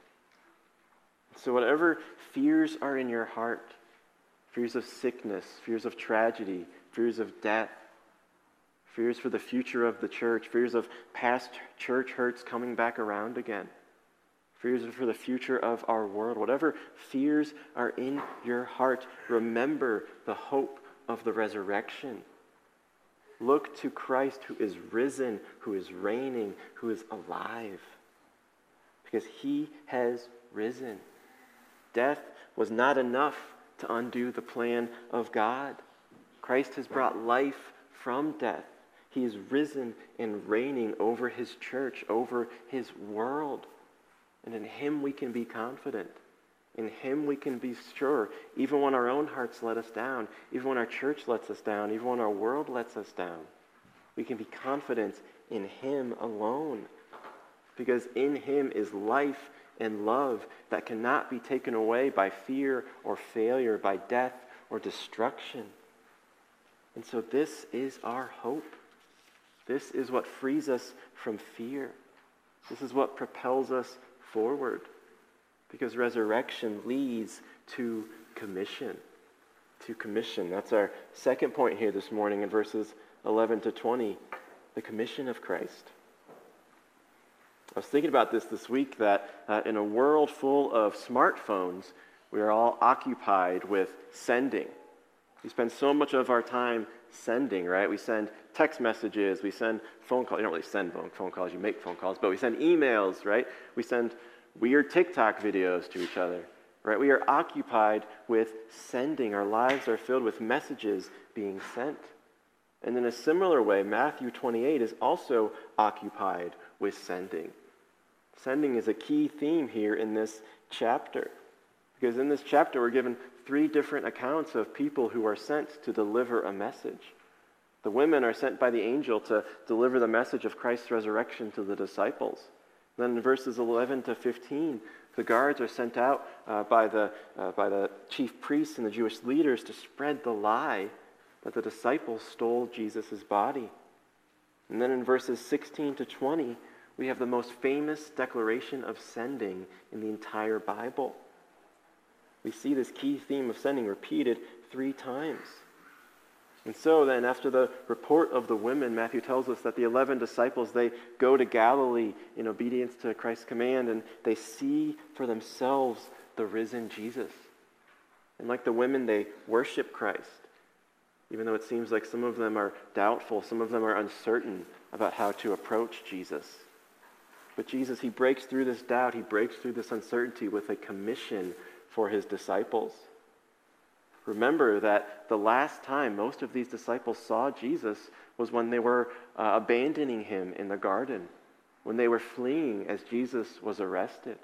So whatever fears are in your heart, fears of sickness, fears of tragedy, fears of death, fears for the future of the church, fears of past church hurts coming back around again, fears for the future of our world, whatever fears are in your heart, remember the hope of the resurrection. Look to Christ who is risen, who is reigning, who is alive. Because he has risen. Death was not enough to undo the plan of God. Christ has brought life from death. He is risen and reigning over his church, over his world. And in him we can be confident. In him we can be sure, even when our own hearts let us down, even when our church lets us down, even when our world lets us down. We can be confident in him alone. Because in him is life and love that cannot be taken away by fear or failure, by death or destruction. And so this is our hope. This is what frees us from fear. This is what propels us forward. Because resurrection leads to commission. To commission. That's our second point here this morning in verses eleven to twenty. The commission of Christ. I was thinking about this this week, that uh, in a world full of smartphones, we are all occupied with sending. We spend so much of our time sending, right? We send text messages, we send phone calls. You don't really send phone calls, you make phone calls, but we send emails, right? We send weird TikTok videos to each other, right? We are occupied with sending. Our lives are filled with messages being sent. And in a similar way, Matthew twenty-eight is also occupied with sending. Sending is a key theme here in this chapter. Because in this chapter, we're given three different accounts of people who are sent to deliver a message. The women are sent by the angel to deliver the message of Christ's resurrection to the disciples. Then in verses eleven to fifteen, the guards are sent out uh, by, the, uh, by the chief priests and the Jewish leaders to spread the lie that the disciples stole Jesus' body. And then in verses sixteen to twenty, we have the most famous declaration of sending in the entire Bible. We see this key theme of sending repeated three times. And so then, after the report of the women, Matthew tells us that the eleven disciples, they go to Galilee in obedience to Christ's command, and they see for themselves the risen Jesus. And like the women, they worship Christ, even though it seems like some of them are doubtful, some of them are uncertain about how to approach Jesus. But Jesus, he breaks through this doubt, he breaks through this uncertainty with a commission for his disciples. Remember that the last time most of these disciples saw Jesus was when they were uh, abandoning him in the garden, when they were fleeing as Jesus was arrested.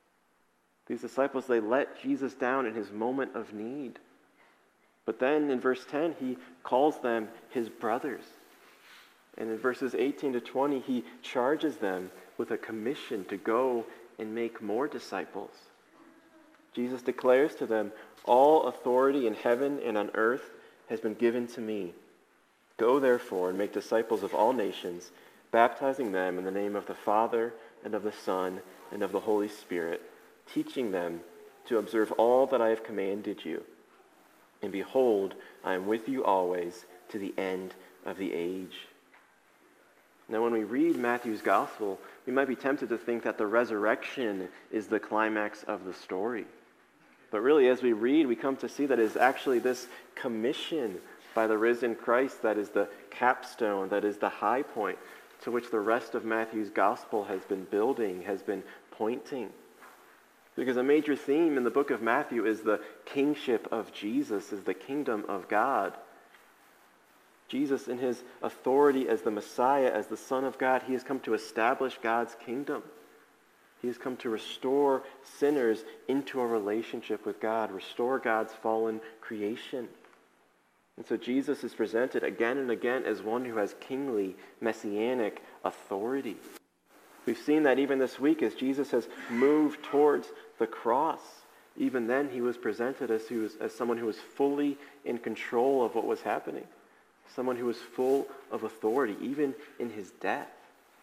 These disciples, they let Jesus down in his moment of need. But then in verse ten, he calls them his brothers. And in verses eighteen to twenty, he charges them with a commission to go and make more disciples. Jesus declares to them, "All authority in heaven and on earth has been given to me. Go therefore and make disciples of all nations, baptizing them in the name of the Father and of the Son and of the Holy Spirit, teaching them to observe all that I have commanded you. And behold, I am with you always to the end of the age." Now, when we read Matthew's gospel, we might be tempted to think that the resurrection is the climax of the story. But really, as we read, we come to see that it is actually this commission by the risen Christ that is the capstone, that is the high point to which the rest of Matthew's gospel has been building, has been pointing. Because a major theme in the book of Matthew is the kingship of Jesus, is the kingdom of God. Jesus, in his authority as the Messiah, as the Son of God, he has come to establish God's kingdom. He has come to restore sinners into a relationship with God, restore God's fallen creation. And so Jesus is presented again and again as one who has kingly, messianic authority. We've seen that even this week as Jesus has moved towards the cross. Even then, he was presented as, he was, as someone who was fully in control of what was happening. Someone who was full of authority, even in his death.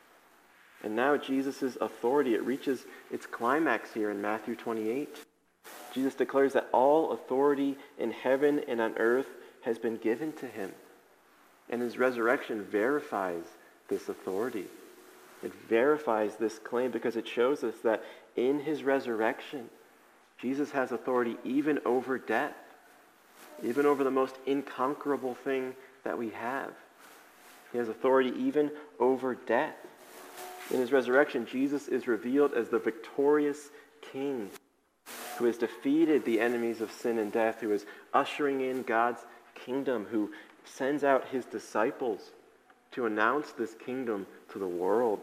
And now Jesus' authority, it reaches its climax here in Matthew twenty-eight. Jesus declares that all authority in heaven and on earth has been given to him. And his resurrection verifies this authority. It verifies this claim because it shows us that in his resurrection, Jesus has authority even over death, even over the most inconquerable thing that we have. He has authority even over death. In his resurrection, Jesus is revealed as the victorious king who has defeated the enemies of sin and death, who is ushering in God's kingdom, who sends out his disciples to announce this kingdom to the world.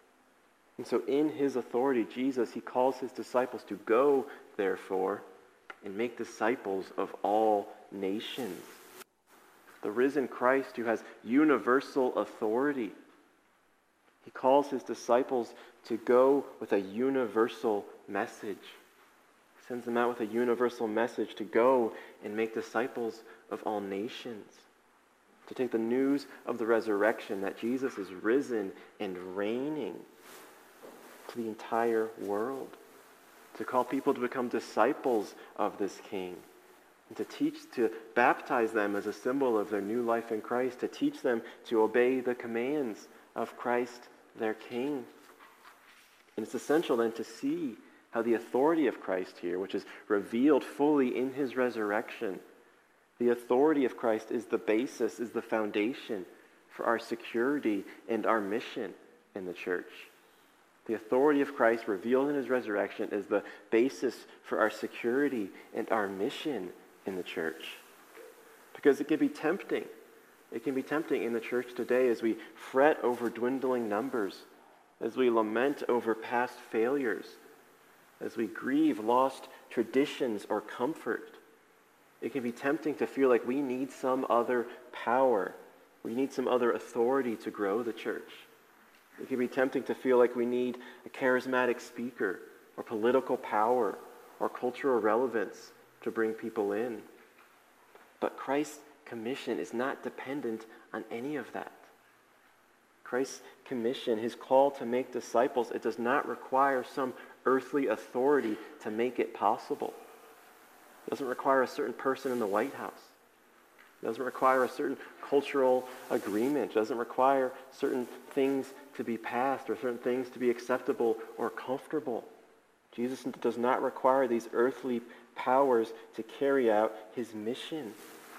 And so in his authority, Jesus, he calls his disciples to go, therefore, and make disciples of all nations. The risen Christ who has universal authority. He calls his disciples to go with a universal message. He sends them out with a universal message to go and make disciples of all nations. To take the news of the resurrection, that Jesus is risen and reigning, to the entire world. To call people to become disciples of this King. And to teach, to baptize them as a symbol of their new life in Christ. To teach them to obey the commands of Christ, their King. And it's essential then to see how the authority of Christ here, which is revealed fully in his resurrection, the authority of Christ is the basis, is the foundation for our security and our mission in the church. The authority of Christ revealed in his resurrection is the basis for our security and our mission in the church. Because it can be tempting. It can be tempting in the church today as we fret over dwindling numbers, as we lament over past failures, as we grieve lost traditions or comfort. It can be tempting to feel like we need some other power. We need some other authority to grow the church. It can be tempting to feel like we need a charismatic speaker or political power or cultural relevance to bring people in. But Christ's commission is not dependent on any of that. Christ's commission, his call to make disciples, it does not require some earthly authority to make it possible. It doesn't require a certain person in the White House. It doesn't require a certain cultural agreement. It doesn't require certain things to be passed or certain things to be acceptable or comfortable. Jesus does not require these earthly powers to carry out his mission.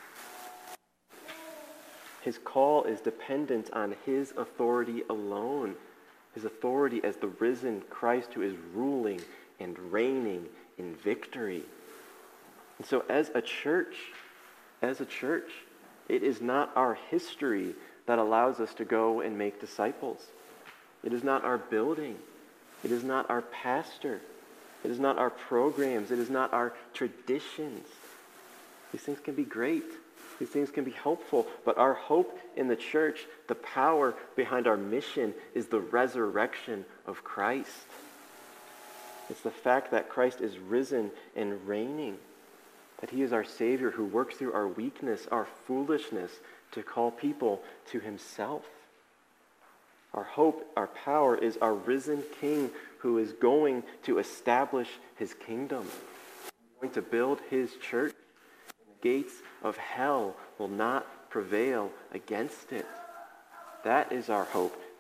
His call is dependent on his authority alone. His authority as the risen Christ who is ruling and reigning in victory. And so as a church, as a church, it is not our history that allows us to go and make disciples. It is not our building. It is not our pastor. It is not our programs. It is not our traditions. These things can be great. These things can be helpful. But our hope in the church, the power behind our mission, is the resurrection of Christ. It's the fact that Christ is risen and reigning. That he is our Savior who works through our weakness, our foolishness, to call people to himself. Our hope, our power is our risen King who is going to establish his kingdom. He's going to build his church. The gates of hell will not prevail against it. That is our hope.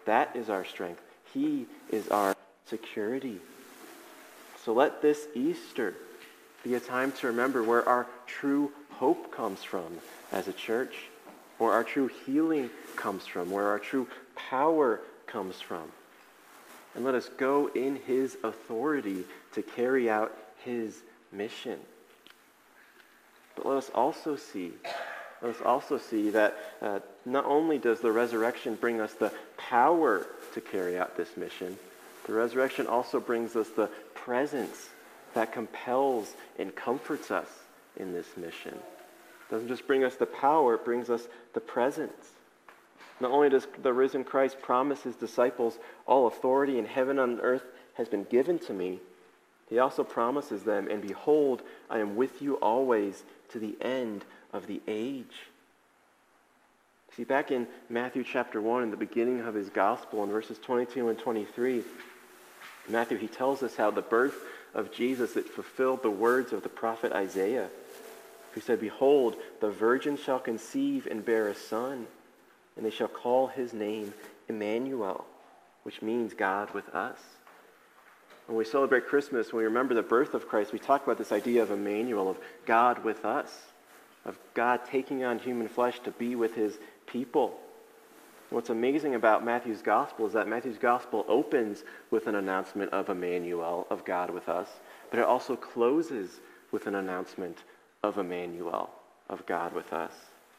That is our strength. He is our security. So let this Easter be a time to remember where our true hope comes from as a church, where our true healing comes from, where our true power comes from. And let us go in his authority to carry out his mission. But let us also see, let us also see that uh, not only does the resurrection bring us the power to carry out this mission, the resurrection also brings us the presence that compels and comforts us in this mission. It doesn't just bring us the power, it brings us the presence. Not only does the risen Christ promise his disciples, all authority in heaven and earth has been given to me, he also promises them, and behold, I am with you always to the end of the age. See, back in Matthew chapter one, in the beginning of his gospel, in verses twenty-two and twenty-three, Matthew, he tells us how the birth of Jesus, it fulfilled the words of the prophet Isaiah, who said, behold, the virgin shall conceive and bear a son, and they shall call his name Emmanuel, which means God with us. When we celebrate Christmas, when we remember the birth of Christ, we talk about this idea of Emmanuel, of God with us, of God taking on human flesh to be with his people. What's amazing about Matthew's gospel is that Matthew's gospel opens with an announcement of Emmanuel, of God with us, but it also closes with an announcement of Emmanuel, of God with us.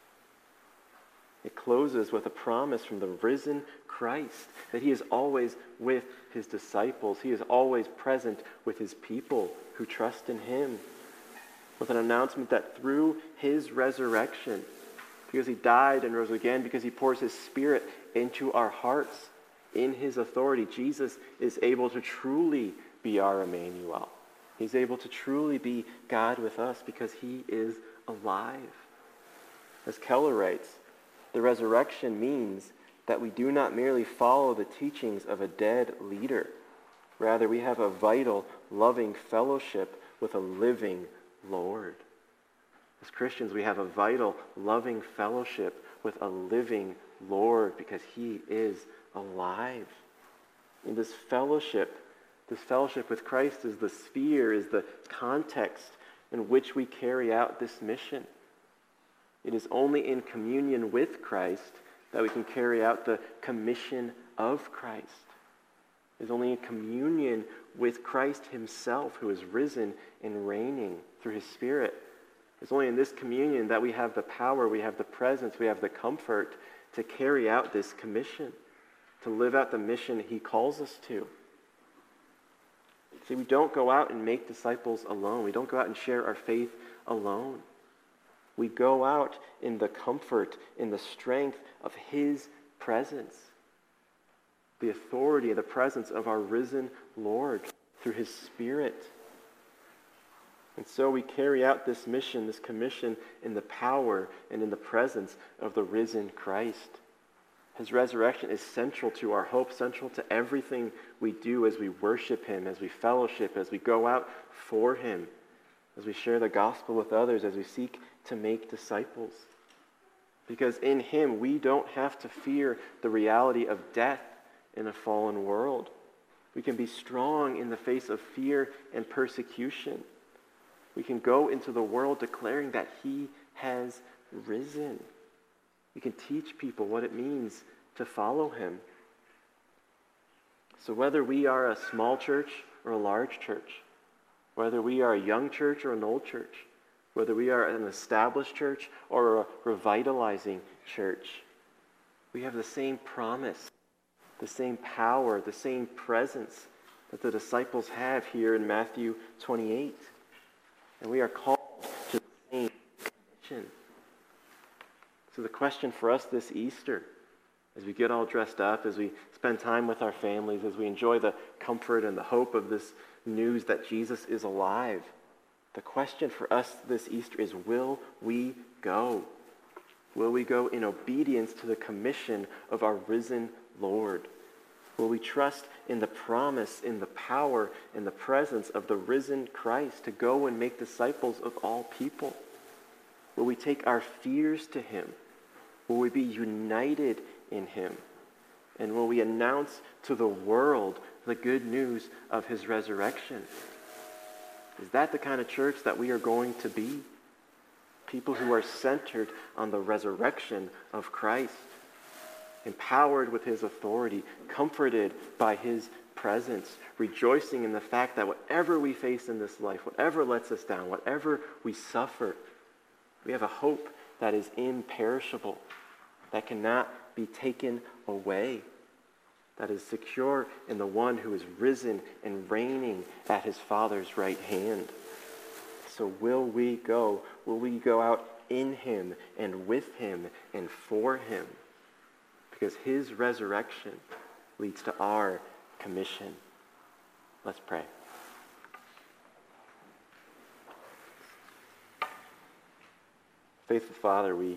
It closes with a promise from the risen Christ that he is always with his disciples. He is always present with his people who trust in him. With an announcement that through his resurrection, because he died and rose again, because he pours his Spirit into our hearts, in his authority, Jesus is able to truly be our Emmanuel. He's able to truly be God with us because he is alive. As Keller writes, the resurrection means that we do not merely follow the teachings of a dead leader. Rather, we have a vital, loving fellowship with a living Lord. As Christians, we have a vital, loving fellowship with a living Lord because he is alive. In this fellowship, this fellowship with Christ is the sphere, is the context in which we carry out this mission. It is only in communion with Christ that we can carry out the commission of Christ. It is only in communion with Christ himself, who is risen and reigning through his Spirit. It's only in this communion that we have the power, we have the presence, we have the comfort to carry out this commission, to live out the mission he calls us to. See, we don't go out and make disciples alone. We don't go out and share our faith alone. We go out in the comfort, in the strength of his presence, the authority and the presence of our risen Lord through his Spirit. And so we carry out this mission, this commission, in the power and in the presence of the risen Christ. His resurrection is central to our hope, central to everything we do as we worship him, as we fellowship, as we go out for him, as we share the gospel with others, as we seek to make disciples. Because in him, we don't have to fear the reality of death in a fallen world. We can be strong in the face of fear and persecution. We can go into the world declaring that he has risen. We can teach people what it means to follow him. So whether we are a small church or a large church, whether we are a young church or an old church, whether we are an established church or a revitalizing church, we have the same promise, the same power, the same presence that the disciples have here in Matthew twenty-eight. And we are called to the same commission. So the question for us this Easter, as we get all dressed up, as we spend time with our families, as we enjoy the comfort and the hope of this news that Jesus is alive, the question for us this Easter is, will we go? Will we go in obedience to the commission of our risen Lord? Will we trust in the promise, in the power, in the presence of the risen Christ to go and make disciples of all people? Will we take our fears to him? Will we be united in him? And will we announce to the world the good news of his resurrection? Is that the kind of church that we are going to be? People who are centered on the resurrection of Christ, empowered with his authority, comforted by his presence, rejoicing in the fact that whatever we face in this life, whatever lets us down, whatever we suffer, we have a hope that is imperishable, that cannot be taken away, that is secure in the one who is risen and reigning at his Father's right hand. So will we go? Will we go out in him and with him and for him? Because his resurrection leads to our commission. Let's pray. Faithful Father, we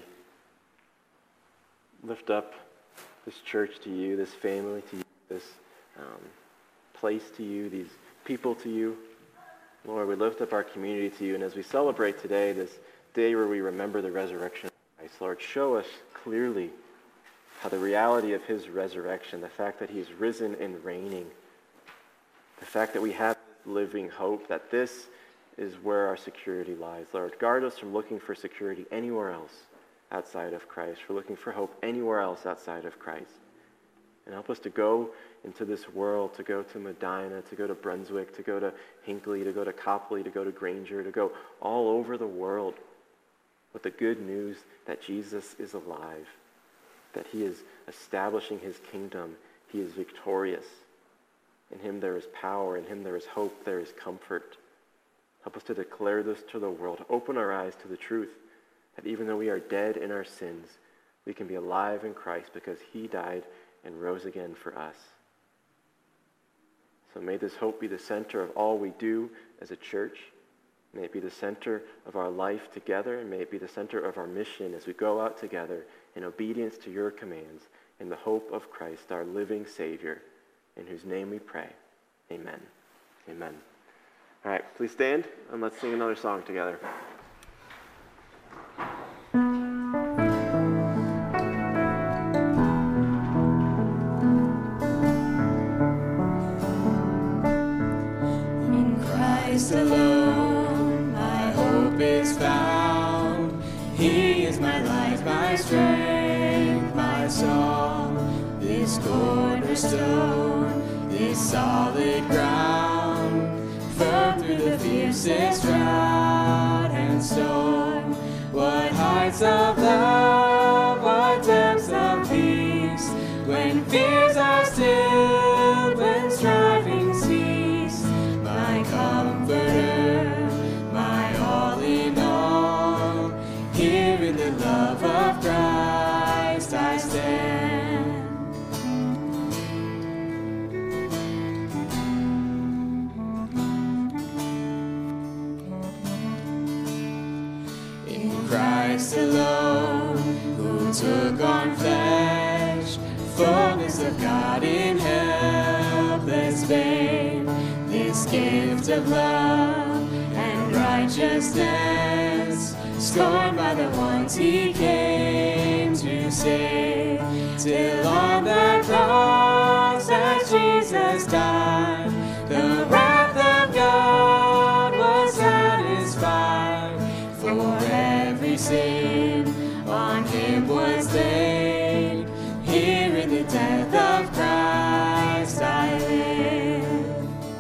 lift up this church to you, this family to you, this um, place to you, these people to you. Lord, we lift up our community to you, and as we celebrate today, this day where we remember the resurrection of Christ, Lord, show us clearly how the reality of his resurrection, the fact that he is risen and reigning, the fact that we have living hope, that this is where our security lies. Lord, guard us from looking for security anywhere else outside of Christ, for looking for hope anywhere else outside of Christ. And help us to go into this world, to go to Medina, to go to Brunswick, to go to Hinckley, to go to Copley, to go to Granger, to go all over the world with the good news that Jesus is alive, that he is establishing his kingdom. He is victorious. In him there is power. In him there is hope. There is comfort. Help us to declare this to the world. Open our eyes to the truth that even though we are dead in our sins, we can be alive in Christ because he died and rose again for us. So may this hope be the center of all we do as a church. May it be the center of our life together, and may it be the center of our mission as we go out together in obedience to your commands, in the hope of Christ, our living Savior, in whose name we pray. Amen. Amen. All right, please stand and let's sing another song together. In Christ alone, my hope is found. He is my life, my strength, my song. This cornerstone, this solid ground, firm through the fiercest drought and storm. What heights of love, what depths of peace, when fears are stilled, when striving cease. My comforter, my all in all, here in the love of Christ I stand. Christ alone, who took on flesh, fullness of God in helpless babe, this gift of love and righteousness, scorned by the ones he came to save, till on the cross as Jesus died, the wrath of God was satisfied. For every sin on him was laid, here in the death of Christ I live.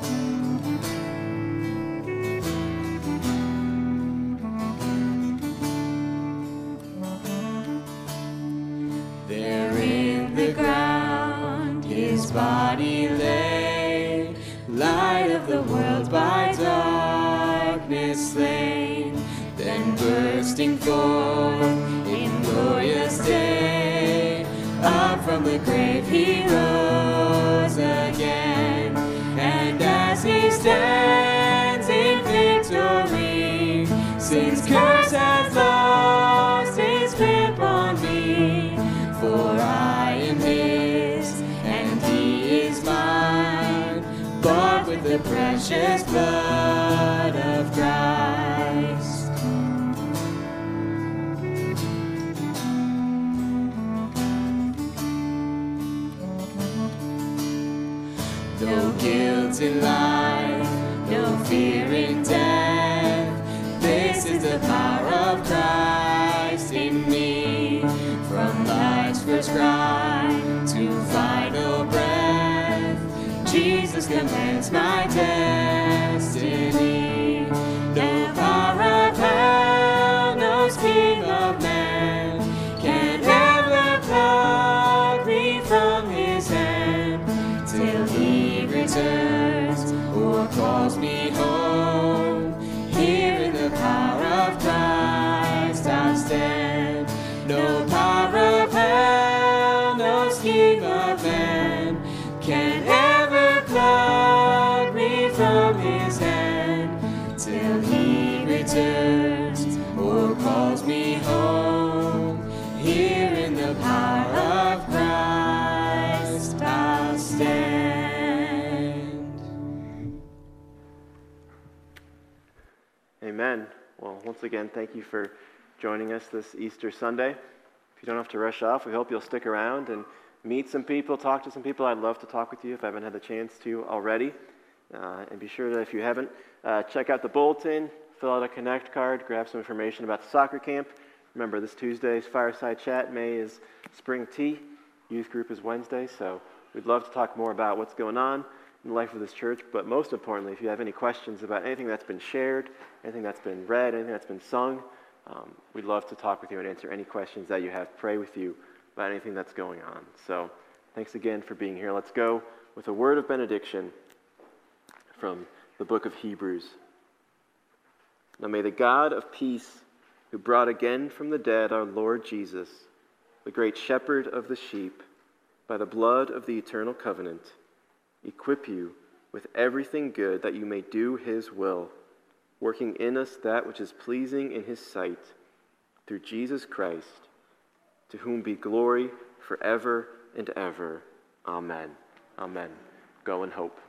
There in the ground his body lay, light of the world by darkness slain. Then bursting forth in glorious day, up from the grave he rose again. And as he stands in victory, sin's curse has lost its grip on me. For I am his, and he is mine, bought with the precious blood of Christ. friends in life, no fear in death. This is the power of Christ in me. From life's first cry to final breath, Jesus commands my destiny. No power of hell, no scheme of man can ever pluck me from his hand till he returns or calls me home. Here in the power of Christ I'll stand. No power of hell, no scheme of man can ever pluck me from his hand till he returns or calls me home. Here in the power of Christ I'll stand. Amen. Well, once again, thank you for joining us this Easter Sunday. If you don't have to rush off, we hope you'll stick around and meet some people, talk to some people. I'd love to talk with you if I haven't had the chance to already. Uh, and be sure that if you haven't, uh, check out the bulletin, fill out a Connect card, grab some information about the soccer camp. Remember, this Tuesday's Fireside Chat. May is Spring Tea. Youth group is Wednesday. So we'd love to talk more about what's going on in the life of this church. But most importantly, if you have any questions about anything that's been shared, anything that's been read, anything that's been sung, um, we'd love to talk with you and answer any questions that you have, pray with you about anything that's going on. So thanks again for being here. Let's go with a word of benediction from the book of Hebrews. Now may the God of peace, who brought again from the dead our Lord Jesus, the great shepherd of the sheep, by the blood of the eternal covenant, equip you with everything good that you may do his will, working in us that which is pleasing in his sight, through Jesus Christ, to whom be glory forever and ever. Amen. Amen. Go in hope.